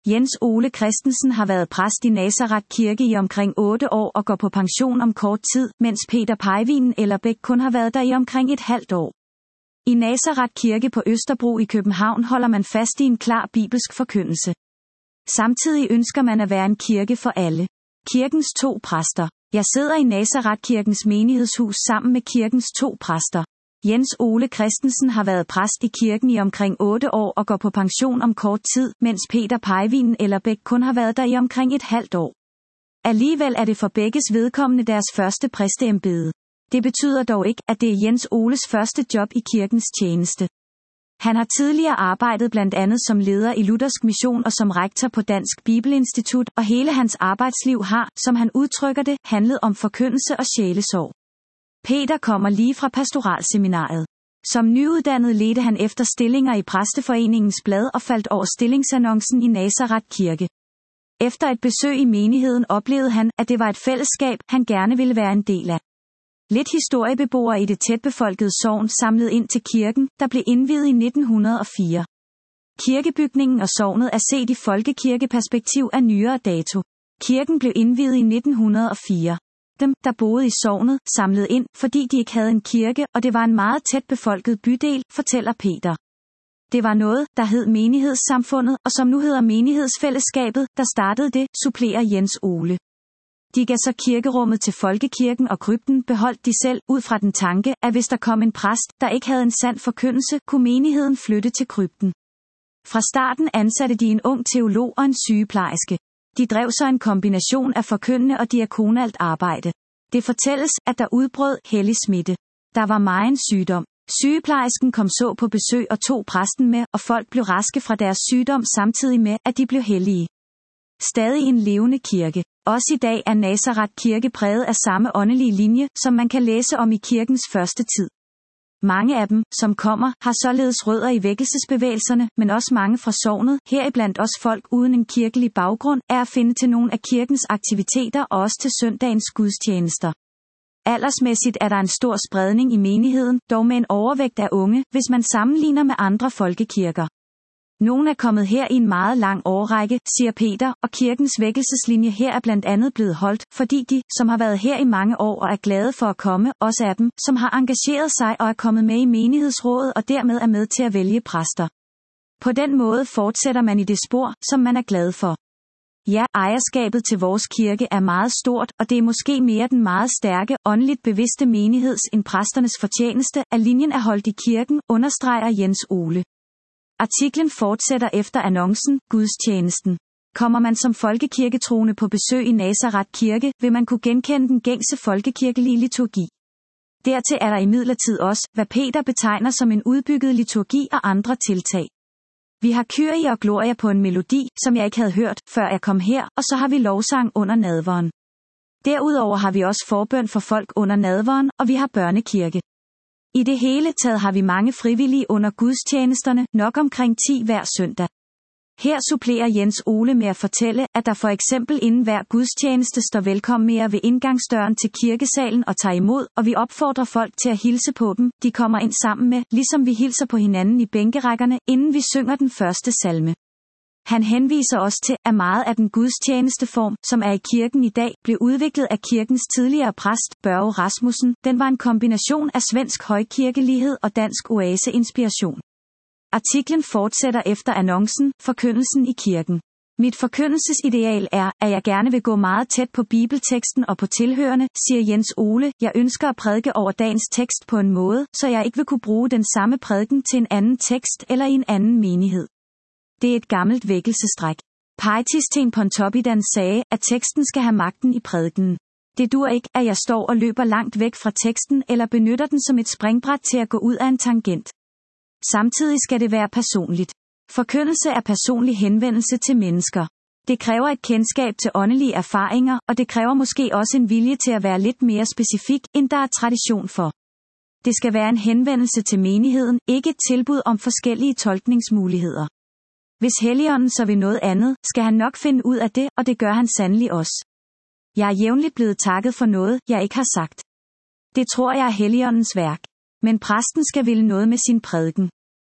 Jens Ole Christensen har været præst i Nazareth Kirke i omkring 8 år og går på pension om kort tid, mens Peter Pejvinen Ellerbæk kun har været der i omkring et halvt år. I Nazareth Kirke på Østerbro i København holder man fast i en klar bibelsk forkyndelse. Samtidig ønsker man at være en kirke for alle. Kirkens 2 præster. Jeg sidder i Nazareth Kirkens menighedshus sammen med kirkens 2 præster. Jens Ole Christensen har været præst i kirken i omkring 8 år og går på pension om kort tid, mens Peter Pejvinen Ellerbæk kun har været der i omkring et halvt år. Alligevel er det for begges vedkommende deres første præsteembede. Det betyder dog ikke, at det er Jens Oles første job i kirkens tjeneste. Han har tidligere arbejdet blandt andet som leder i Luthersk Mission og som rektor på Dansk Bibelinstitut, og hele hans arbejdsliv har, som han udtrykker det, handlet om forkyndelse og sjælesorg. Peter kommer lige fra pastoralseminariet. Som nyuddannet ledte han efter stillinger i Præsteforeningens blad og faldt over stillingsannoncen i Nazareth Kirke. Efter et besøg i menigheden oplevede han, at det var et fællesskab, han gerne ville være en del af. Lidt historiebeboere i det tætbefolkede sogn samlede ind til kirken, der blev indviet i 1904. Kirkebygningen og sognet er set i folkekirkeperspektiv af nyere dato. Kirken blev indviet i 1904. Dem, der boede i sognet, samlede ind, fordi de ikke havde en kirke, og det var en meget tæt befolket bydel, fortæller Peter. Det var noget, der hed menighedssamfundet, og som nu hedder menighedsfællesskabet, der startede det, supplerer Jens Ole. De gav så kirkerummet til folkekirken, og krypten beholdt de selv, ud fra den tanke, at hvis der kom en præst, der ikke havde en sand forkyndelse, kunne menigheden flytte til krypten. Fra starten ansatte de en ung teolog og en sygeplejerske. De drev så en kombination af forkyndende og diakonalt arbejde. Det fortælles, at der udbrød hellig smitte. Der var megen sygdom. Sygeplejersken kom så på besøg og tog præsten med, og folk blev raske fra deres sygdom samtidig med, at de blev hellige. Stadig en levende kirke. Også i dag er Nazareth Kirke præget af samme åndelige linje, som man kan læse om i kirkens første tid. Mange af dem, som kommer, har således rødder i vækkelsesbevægelserne, men også mange fra sognet, heriblandt også folk uden en kirkelig baggrund, er at finde til nogle af kirkens aktiviteter og også til søndagens gudstjenester. Aldersmæssigt er der en stor spredning i menigheden, dog med en overvægt af unge, hvis man sammenligner med andre folkekirker. Nogle er kommet her i en meget lang årrække, siger Peter, og kirkens vækkelseslinje her er blandt andet blevet holdt, fordi de, som har været her i mange år og er glade for at komme, også er dem, som har engageret sig og er kommet med i menighedsrådet og dermed er med til at vælge præster. På den måde fortsætter man i det spor, som man er glad for. Ja, ejerskabet til vores kirke er meget stort, og det er måske mere den meget stærke, åndeligt bevidste menigheds end præsternes fortjeneste, at linjen er holdt i kirken, understreger Jens Ole. Artiklen fortsætter efter annoncen, gudstjenesten. Kommer man som folkekirketroende på besøg i Nazareth Kirke, vil man kunne genkende den gængse folkekirkelige liturgi. Dertil er der imidlertid også, hvad Peter betegner som en udbygget liturgi og andre tiltag. Vi har Kyrie og Gloria på en melodi, som jeg ikke havde hørt, før jeg kom her, og så har vi lovsang under nadveren. Derudover har vi også forbøn for folk under nadveren, og vi har børnekirke. I det hele taget har vi mange frivillige under gudstjenesterne, nok omkring 10 hver søndag. Her supplerer Jens Ole med at fortælle, at der for eksempel inden hver gudstjeneste står velkommenere ved indgangsdøren til kirkesalen og tager imod, og vi opfordrer folk til at hilse på dem, de kommer ind sammen med, ligesom vi hilser på hinanden i bænkerækkerne, inden vi synger den første salme. Han henviser også til, at meget af den gudstjenesteform, som er i kirken i dag, blev udviklet af kirkens tidligere præst, Børge Rasmussen. Den var en kombination af svensk højkirkelighed og dansk oase-inspiration. Artiklen fortsætter efter annoncen, forkyndelsen i kirken. Mit forkyndelsesideal er, at jeg gerne vil gå meget tæt på bibelteksten og på tilhørende, siger Jens Ole. Jeg ønsker at prædike over dagens tekst på en måde, så jeg ikke vil kunne bruge den samme prædiken til en anden tekst eller i en anden menighed. Det er et gammelt vækkelsestræk. Pietisteen Pontoppidan sagde, at teksten skal have magten i prædikenen. Det dur ikke, at jeg står og løber langt væk fra teksten eller benytter den som et springbræt til at gå ud af en tangent. Samtidig skal det være personligt. Forkyndelse er personlig henvendelse til mennesker. Det kræver et kendskab til åndelige erfaringer, og det kræver måske også en vilje til at være lidt mere specifik, end der er tradition for. Det skal være en henvendelse til menigheden, ikke et tilbud om forskellige tolkningsmuligheder. Hvis Helligånden så vil noget andet, skal han nok finde ud af det, og det gør han sandelig også. Jeg er jævnligt blevet takket for noget, jeg ikke har sagt. Det tror jeg er Helligåndens værk. Men præsten skal ville noget med sin prædiken.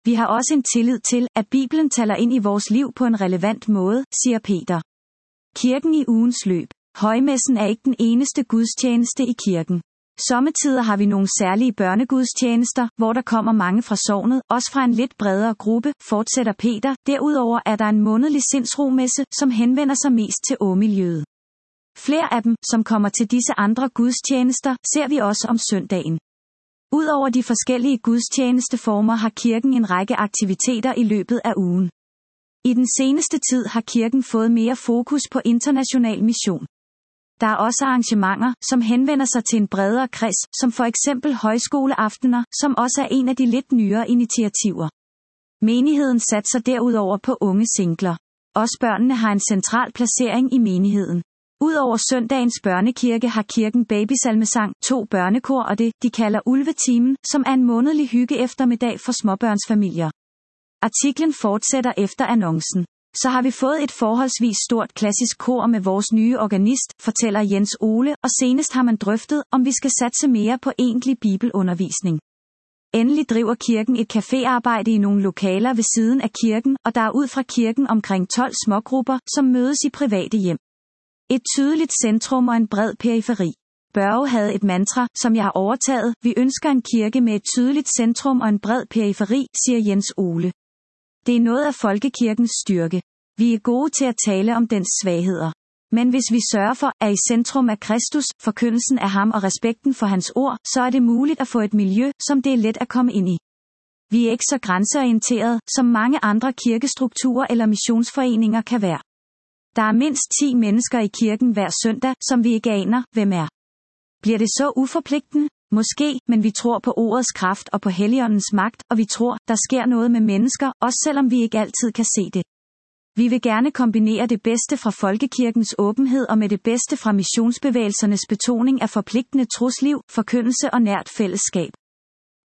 Vi har også en tillid til, at Bibelen taler ind i vores liv på en relevant måde, siger Peter. Kirken i ugens løb. Højmessen er ikke den eneste gudstjeneste i kirken. Sommetider har vi nogle særlige børnegudstjenester, hvor der kommer mange fra sognet, også fra en lidt bredere gruppe, fortsætter Peter. Derudover er der en månedlig sindsromesse, som henvender sig mest til åmiljøet. Flere af dem, som kommer til disse andre gudstjenester, ser vi også om søndagen. Udover de forskellige gudstjenesteformer har kirken en række aktiviteter i løbet af ugen. I den seneste tid har kirken fået mere fokus på international mission. Der er også arrangementer, som henvender sig til en bredere kreds, som for eksempel højskoleaftener, som også er en af de lidt nyere initiativer. Menigheden satser derudover på unge singler. Også børnene har en central placering i menigheden. Udover søndagens børnekirke har kirken babysalmesang, 2 børnekor og det, de kalder Ulvetimen, som er en månedlig hygge eftermiddag for småbørnsfamilier. Artiklen fortsætter efter annoncen. Så har vi fået et forholdsvis stort klassisk kor med vores nye organist, fortæller Jens Ole, og senest har man drøftet, om vi skal satse mere på egentlig bibelundervisning. Endelig driver kirken et caféarbejde i nogle lokaler ved siden af kirken, og der er ud fra kirken omkring 12 smågrupper, som mødes i private hjem. Et tydeligt centrum og en bred periferi. Børge havde et mantra, som jeg har overtaget: vi ønsker en kirke med et tydeligt centrum og en bred periferi, siger Jens Ole. Det er noget af folkekirkens styrke. Vi er gode til at tale om dens svagheder. Men hvis vi sørger for, at i centrum er Kristus, forkyndelsen af ham og respekten for hans ord, så er det muligt at få et miljø, som det er let at komme ind i. Vi er ikke så grænseorienterede, som mange andre kirkestrukturer eller missionsforeninger kan være. Der er mindst 10 mennesker i kirken hver søndag, som vi ikke aner, hvem er. Bliver det så uforpligtende? Måske, men vi tror på ordets kraft og på Helligåndens magt, og vi tror, der sker noget med mennesker, også selvom vi ikke altid kan se det. Vi vil gerne kombinere det bedste fra folkekirkens åbenhed og med det bedste fra missionsbevægelsernes betoning af forpligtende trosliv, forkyndelse og nært fællesskab.